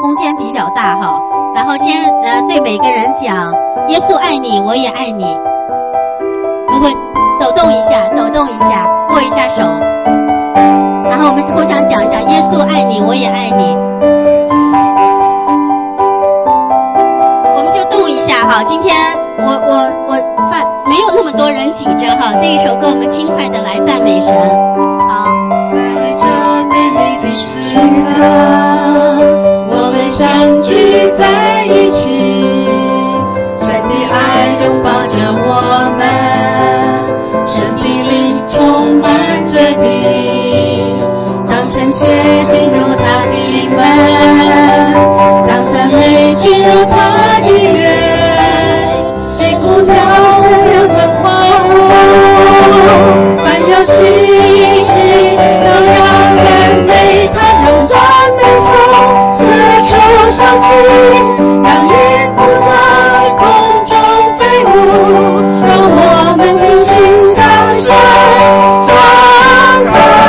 空间比较大哈，然后先对每个人讲，耶稣爱你，我也爱你。我会走动一下，握一下手，然后我们互相讲一下，耶稣爱你，我也爱你。我们就动一下哈，今天我没有那么多人挤着哈，这一首歌我们轻快的来赞美神。好， 在这美丽的时刻，我们相聚在一起，神的爱拥抱着我们，神的灵充满着你。当称谢进入他的门，当赞美进入他的院，击鼓跳是流着欢呼，凡有气息都要赞美他，让赞美从四处响起，让音符在空中飞舞，让我们的心向神敞开。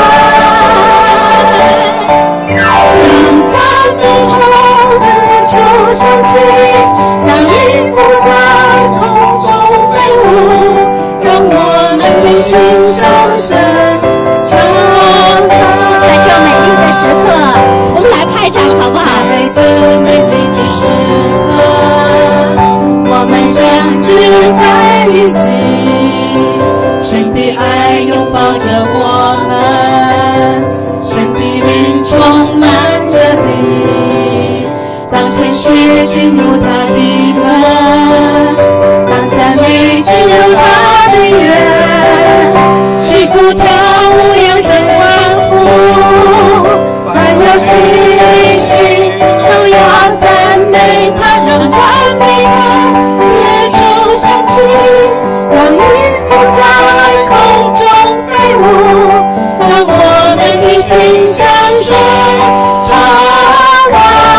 响起，让音符在空中飞舞，让我们的心向神敞开。 在这美丽的时刻，我们来拍掌好不好？ 在这美丽的时刻，我们相聚在一起，神的爱拥抱着我们，神的灵充满着你。当称谢进入他的门，当赞美进入他的院，击鼓跳舞扬声欢呼，凡有气息都要赞美他，让赞美从四处响起，让音符在空中飞舞，让我们的心向神敞开。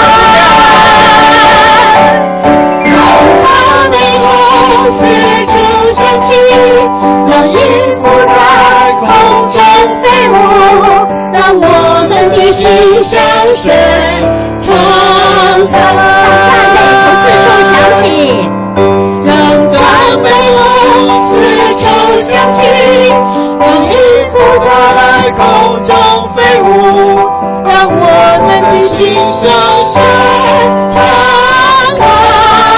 四处响起，让音符在空中飞舞，让我们的心向神敞开。 让赞美从四处响起， 让赞美从四处响起，让音符在空中飞舞，让我们的心向神敞开。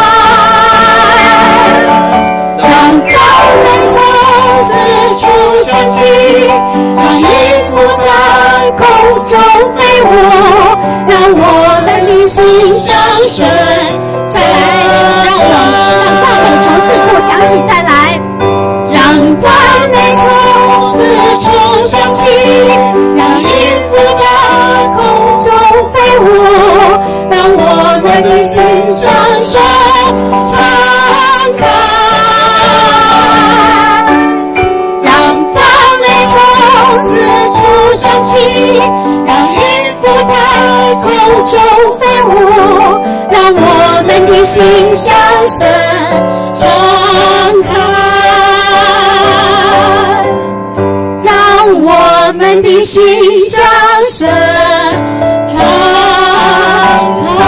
四处响起，让音符在空中飞舞，让我们的心向神。 再来，让赞美从四处响起，再来， 让赞美从四处响起，让音符在空中飞舞，让我们的心向神敞开。四处响起，让音符在空中飞舞，让我们的心向神敞开，让我们的心向神敞开。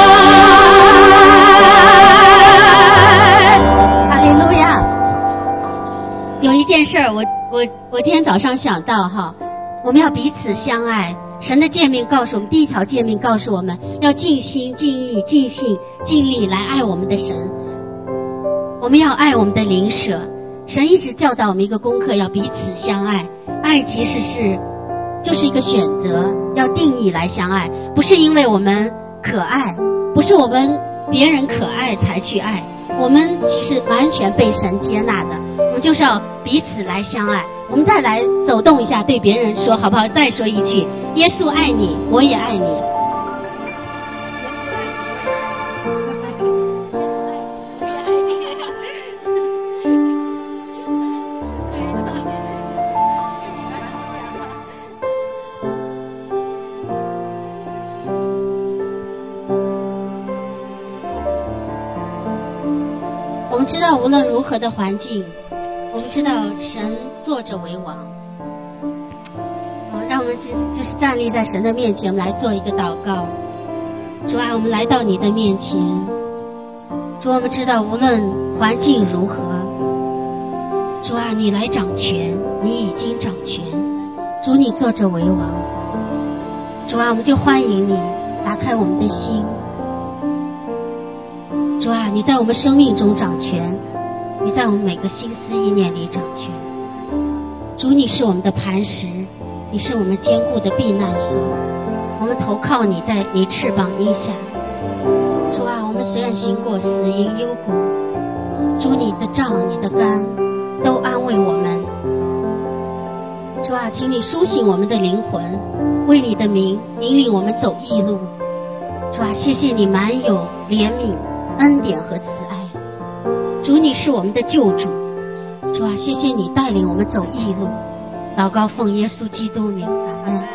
哈利路亚！有一件事儿，我今天早上想到哈，我们要彼此相爱。神的诫命告诉我们，第一条诫命告诉我们要尽心、尽意、尽性、尽力来爱我们的神。我们要爱我们的邻舍。神一直教导我们一个功课，要彼此相爱。爱其实就是一个选择，要定义来相爱，不是因为我们可爱，不是我们别人可爱才去爱，我们其实完全被神接纳的。我们就是要彼此来相爱。我们再来走动一下，对别人说好不好？再说一句，耶稣爱你，我也爱你。我们知道无论如何的环境，我们知道神坐着为王。让我们就是站立在神的面前，我们来做一个祷告。 主啊，我们来到你的面前，主，我们知道无论环境如何，主啊，你来掌权，你已经掌权，主，你坐着为王。主啊，我们就欢迎你打开我们的心。主啊，你在我们生命中掌权，你在我们每个心思意念里掌权。主，你是我们的磐石，你是我们坚固的避难所，我们投靠你，在你翅膀荫下。主啊，我们虽然行过死荫幽谷，主，你的杖你的竿都安慰我们。主啊，请你苏醒我们的灵魂，为你的名引领我们走义路。主啊，谢谢你满有怜悯恩典和慈爱。主，你是我们的救主。主啊，谢谢你带领我们走义路。祷告奉耶稣基督名，阿们。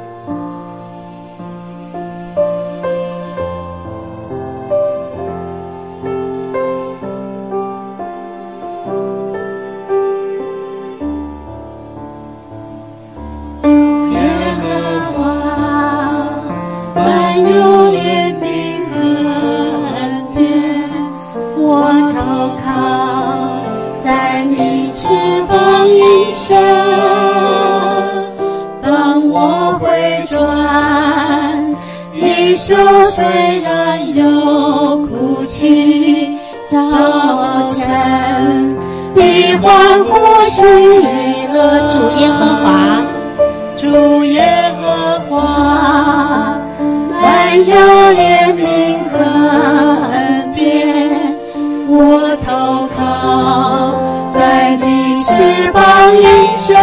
虽然有哭泣，早晨必欢呼喜乐。 主耶和华， 主耶和华，满有怜悯和恩典，我投靠在你翅膀荫下。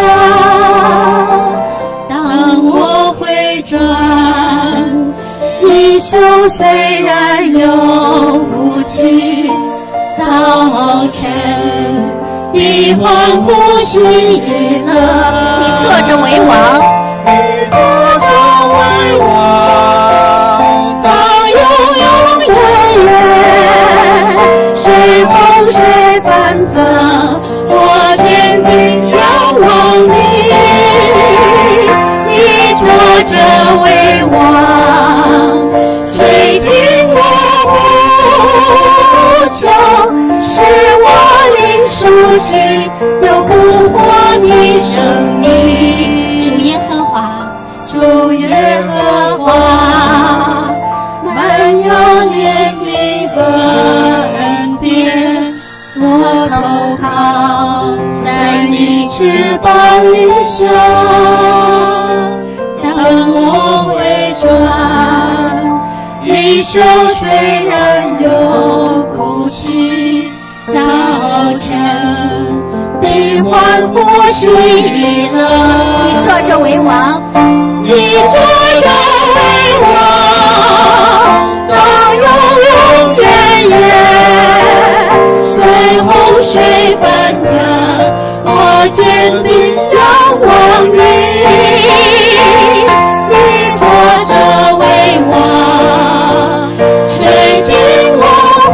当我回转，衣袖虽然有哭泣，早晨必欢呼喜乐。 你坐着为王， 你坐着为王，到永永远远。随洪水翻腾，我坚定仰望你。你坐着为王，垂听我呼求，使我灵苏醒，又复活你生命。 主耶和华， 主耶和华，满有怜悯和恩典，我投靠在你翅膀荫下。当我回转，衣袖虽然有哭泣，早晨必欢呼喜乐。 你坐着为王， 你坐着为王，到永永远远。随洪水翻腾，我坚定仰望你。你坐着为王，垂听我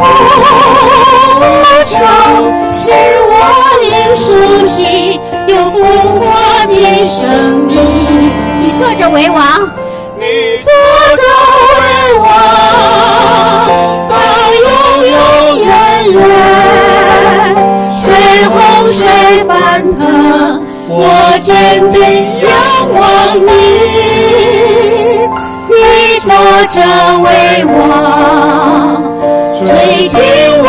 呼求，使我灵苏醒，又复活你生命。 你坐着为王， 你坐着为王，到永永远远。随洪水翻腾，我坚定仰望你。你坐着为王，垂听我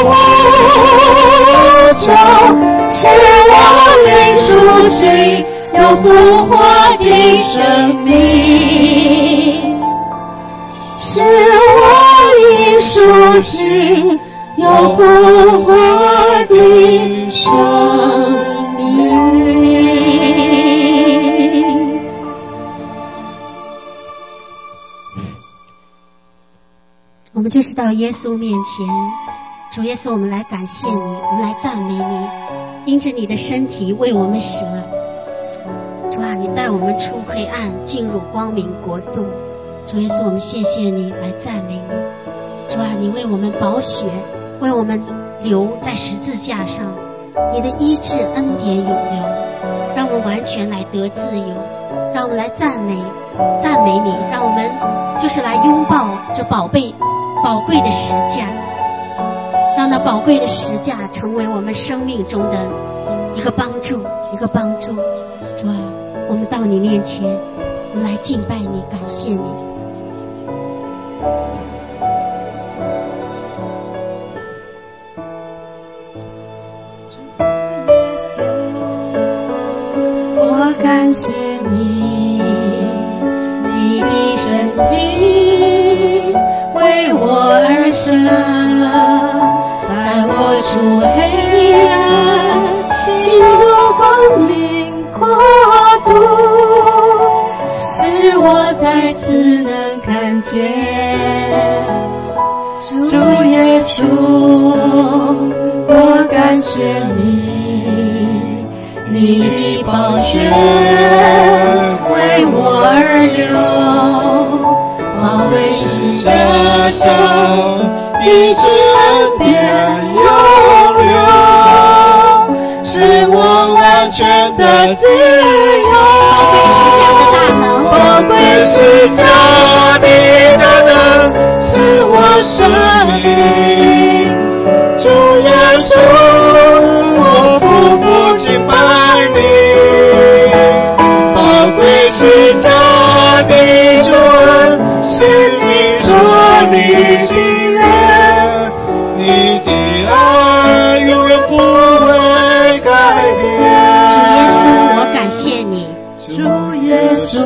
呼求，使我灵苏醒，又复活的生命，使我灵苏醒，又复活的生命。 我们就是到耶稣面前，主耶稣，我们来感谢你，我们来赞美你，因着你的身体为我们舍。主啊，你带我们出黑暗，进入光明国度。主耶稣，我们谢谢你，来赞美你。主啊，你为我们宝血，为我们流在十字架上，你的医治恩典永流，让我够完全来得自由。让我们来赞美你，让我们就是来拥抱这宝贵的十架，让那宝贵的十架成为我们生命中的一个帮助。主啊，我们到你面前，我们来敬拜你，感谢你。 我感谢你，你的身体为我而生，带我出黑暗，进入光明国度，使我再次能看见主耶稣。我感谢你，你的宝血为我而流，保卫十架上一直恩典永留，使我完全的自由。宝贵十架的大能，使我生命。主耶稣，我匍匐敬拜你，宝贵十架的主恩，是你所立的约，你的爱永远不会改变。 主耶稣，我感谢你。 主耶稣，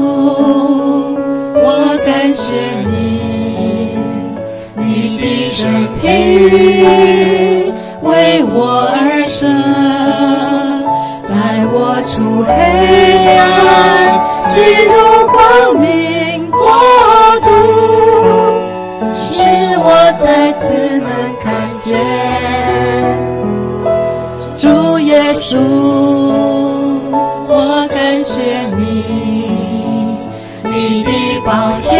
我感谢你，你的身体为我而生，带我出黑暗，进入光明国度，使我再次能看见主耶稣。我感谢你，你的宝血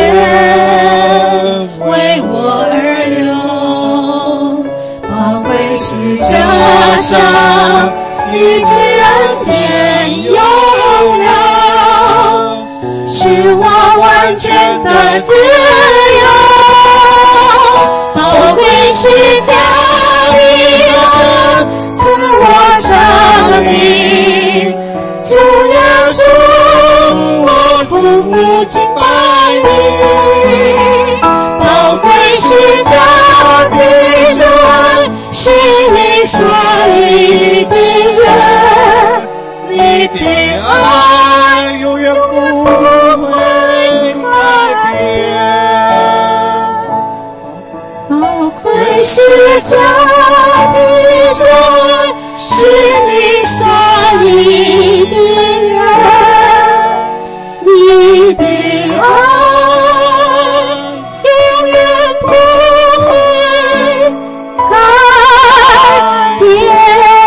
为我而流，宝贵十架上一直恩典永留，使我完全的自由。宝贵十架的自我生命。主耶稣，我匍匐敬拜你，宝贵十架的主恩，是你所立的约，你的爱永远不会改变。宝贵十架的主恩，是你所立的约，你的爱永远不会改变。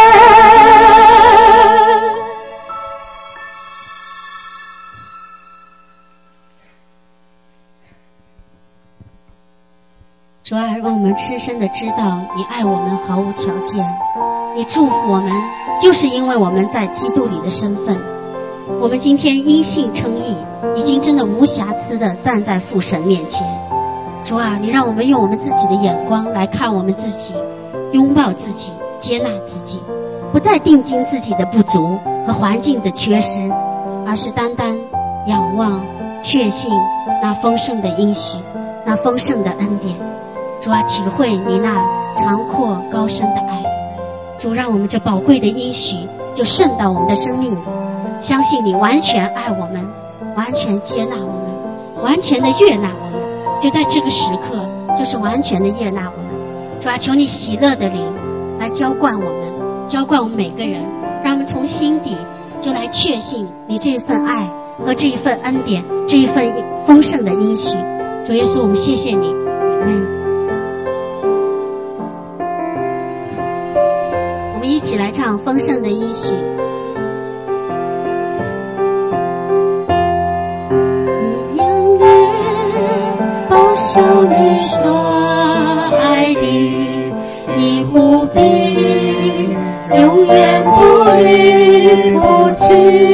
主啊，让我们深深的知道你爱我们毫无条件，你祝福我们就是因为我们在基督里的身份。我们今天因信称义，已经真的无瑕疵的站在父神面前。主啊，你让我们用我们自己的眼光来看我们自己，拥抱自己，接纳自己，不再定睛自己的不足和环境的缺失，而是单单仰望确信那丰盛的应许，那丰盛的恩典。主啊，体会你那长阔高深的爱。主，让我们这宝贵的应许就渗到我们的生命里，相信你完全爱我们，完全接纳我们，完全的悦纳我们。就在这个时刻，就是完全的悦纳我们。主啊，求你喜乐的灵来浇灌我们，浇灌我们每个人，让我们从心底就来确信你这一份爱和这一份恩典，这一份丰盛的应许。主耶稣，我们谢谢你，阿们。我们一起来唱丰盛的应许。 你永远保守你所爱的，你护庇永远不离不弃。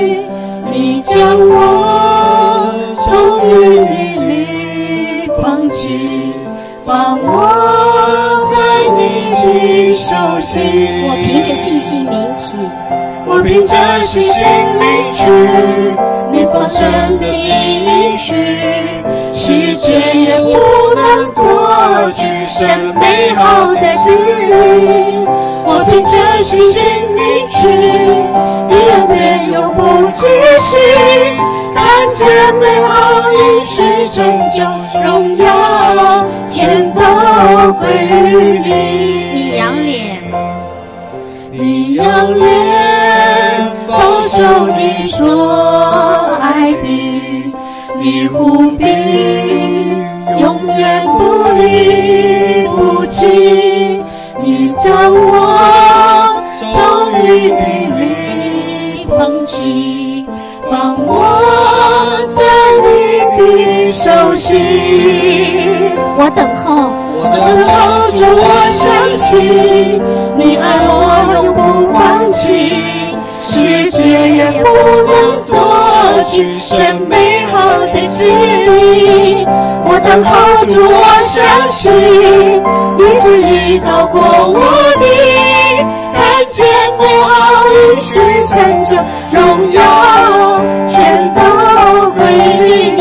放我在你的手心。 我凭着信心领取， 我凭着信心领取你丰盛的应许，世界也不能夺去神美好的旨意。我凭着信心领取你恩典永不止息，看见美好应许成就，荣耀全都归于你。 你仰脸， 你仰脸保守你所爱的，你护庇永远不离不弃，你将我从雨地里捧起，放我在你的手心。 我等候， 我等候着，我相信你爱我永不放弃，世界也不能夺去神美好的旨意。我等候着，我相信你旨意高过我的，看见美好应许成就，荣耀全都归于你。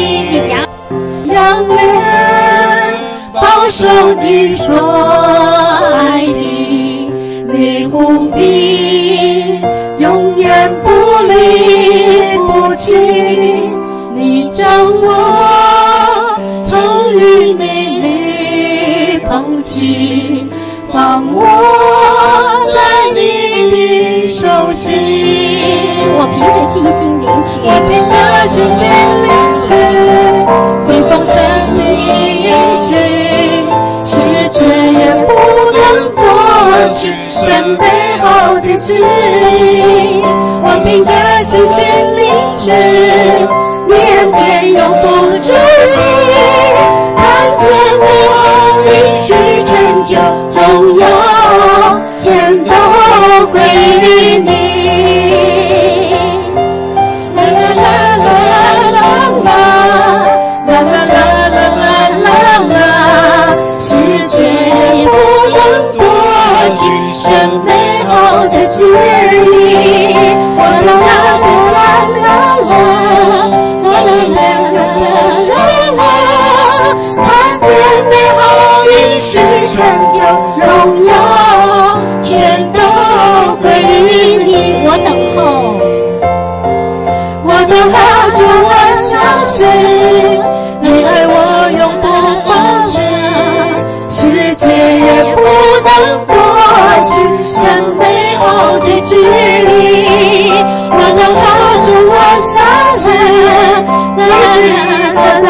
仰脸保守你所爱的，你护庇永远不离不弃，你将我从雨内里捧起，放我在你的手心。 我凭着信心领取， 我凭着信心领取你丰盛的应许，世界也不能夺去神美好的旨意。我凭着信心领取你恩典永不止息，看见美好应许成就，荣耀全都归于你。世界也不能夺去神美好的旨意。我凭着信心看见美好应许成就，荣耀全都归于你。 我等候， 我等候着，我相信你爱我永不放弃，世界也不能夺去神美好的旨意。我能靠住，我相信那旨意的来，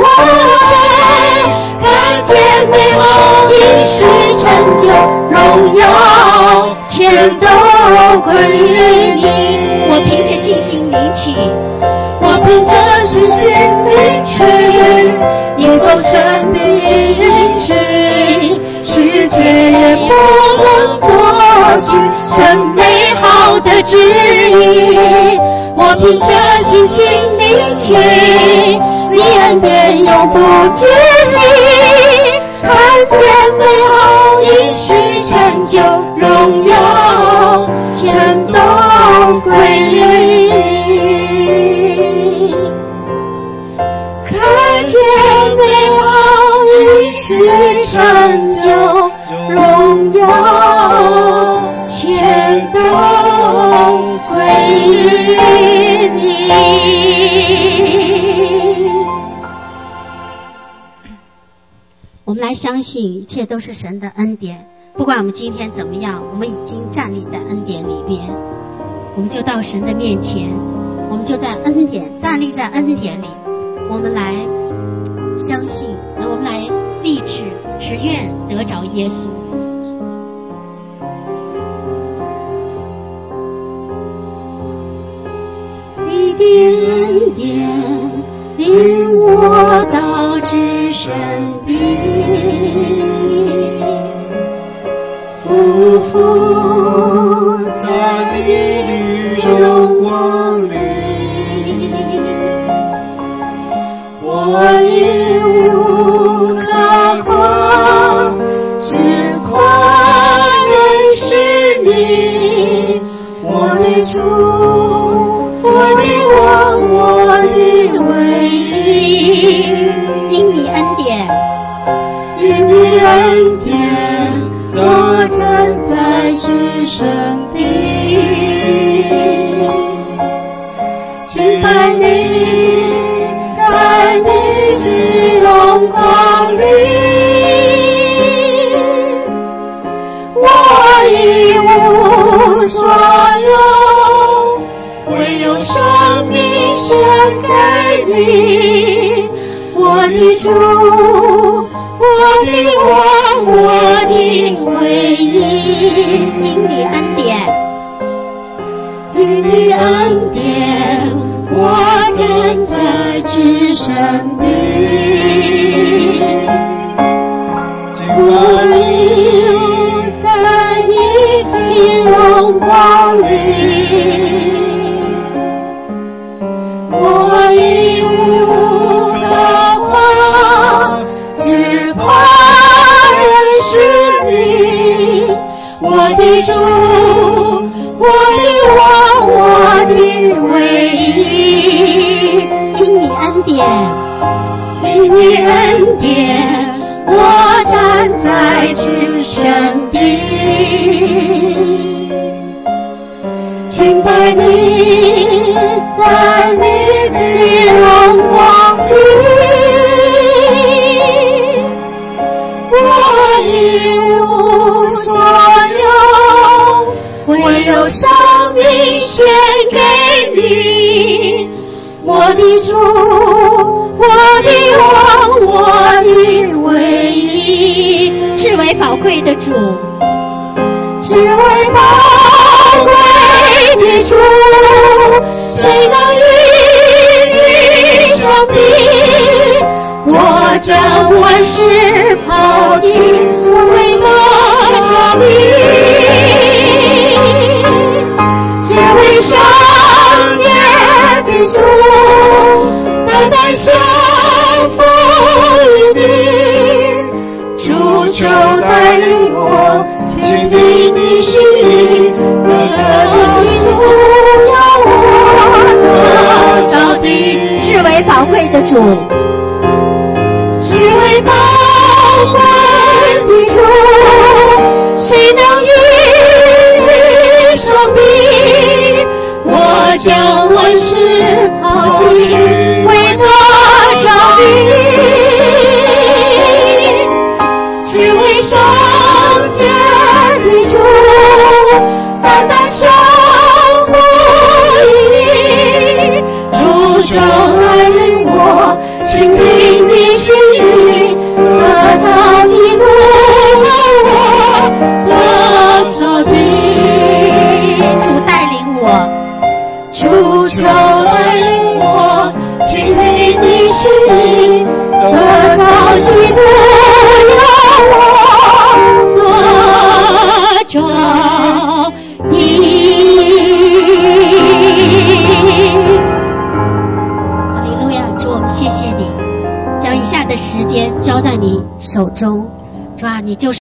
看见美好应许成就，荣耀全都归于你。 我凭着信心领取， 我凭着信心领取你丰盛的应许，世界也不能夺去神美好的旨意。我凭着信心领取你恩典永不止息，看见美好应许成就，荣耀全都归于你。看见美好应许成就，荣耀全都归于你。 我们来相信一切都是神的恩典，不管我们今天怎么样，我们已经站立在恩典里边，我们就到神的面前，我们就在恩典站立在恩典里，我们来相信，我们来立志，只愿得着耶稣。 你的恩典领我到至圣地，匍匐在你的荣光里，我已无可夸只夸认识你，我的主，我的王，我的唯一。 因你恩典， 因你恩典，我站在至圣地，敬拜你，在你的荣光里，我一无所有，唯有生命献给你，我的主，我的王，我的唯一。 因你恩典， 因你恩典，我站在至圣地，我留在你的荣光里，我一无可夸，只夸认识你，我的主，我的王，我的唯一。 因你恩典， 因你恩典，我站在至圣地，敬拜你，在你的荣光里，我一无所有，唯有生命献给你，我的主，我的王，我的唯一。 至为宝贵的主， 至为宝贵的主，谁能与你相比？我将万事抛弃，为得着你，只为圣洁的主，单单降服于你。主就带领我坚定你心意，得着基督要我得着的。 至为宝贵的主， 至为宝贵的主，谁能与你相比？我将万事抛弃，为得着你。只为圣洁的主，单单降服于你。主就来领我，倾听你心意，得着基督我得着的。 主带领我， 主就来领我，倾听你心意，得着基督我得着哈利路亚！主，我们谢谢你，将以下的时间交在你手中，主啊，你就是